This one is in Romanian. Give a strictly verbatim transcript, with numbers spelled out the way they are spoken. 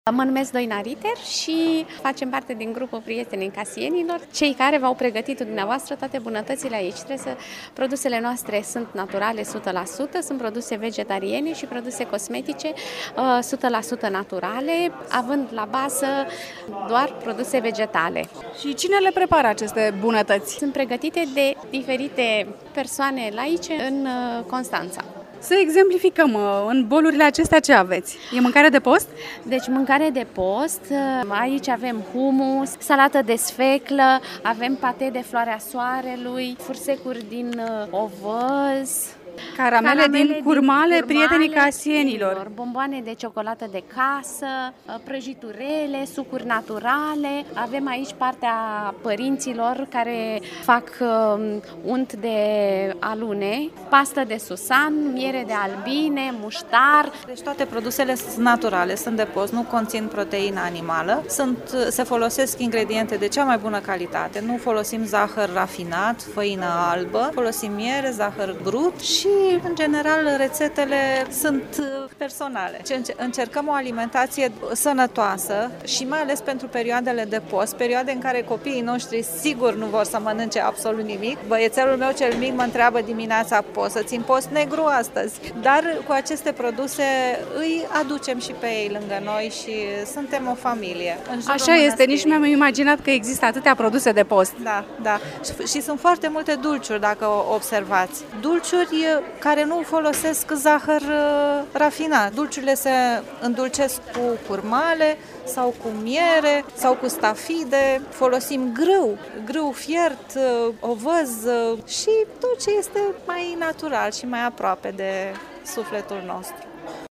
Mă numesc Doina Riter și facem parte din grupul Prietenii Casienilor, cei care v-au pregătit dumneavoastră toate bunătățile aici. Trebuie să, produsele noastre sunt naturale o sută la sută, sunt produse vegetariene și produse cosmetice o sută la sută naturale, având la bază doar produse vegetale. Și cine le prepară aceste bunătăți? Sunt pregătite de diferite persoane laice în Constanța. Să exemplificăm, în bolurile acestea ce aveți? E mâncare de post? Deci mâncare de post, aici avem humus, salată de sfeclă, avem pate de floarea soarelui, fursecuri din ovăz, Caramele, Caramele din curmale, din Prietenii Casienilor, bomboane de ciocolată de casă, prăjiturele, sucuri naturale. Avem aici partea părinților care fac unt de alune, pastă de susan, miere de albine, muștar. Deci toate produsele sunt naturale, sunt de post, nu conțin proteină animală, sunt, se folosesc ingrediente de cea mai bună calitate, nu folosim zahăr rafinat, făină albă, folosim miere, zahăr brut și Și, în general, rețetele sunt personale. Încercăm o alimentație sănătoasă și mai ales pentru perioadele de post, perioade în care copiii noștri sigur nu vor să mănânce absolut nimic. Băiețelul meu cel mic mă întreabă dimineața, poți să țin post negru astăzi? Dar cu aceste produse îi aducem și pe ei lângă noi și suntem o familie. Așa este, nici mi-am imaginat că există atâtea produse de post. Da, da. Și, și sunt foarte multe dulciuri, dacă o observați. Dulciuri care nu folosesc zahăr uh, rafinat. Dulciurile se îndulcesc cu curmale sau cu miere sau cu stafide. Folosim grâu, grâu fiert, uh, ovăz uh, și tot ce este mai natural și mai aproape de sufletul nostru.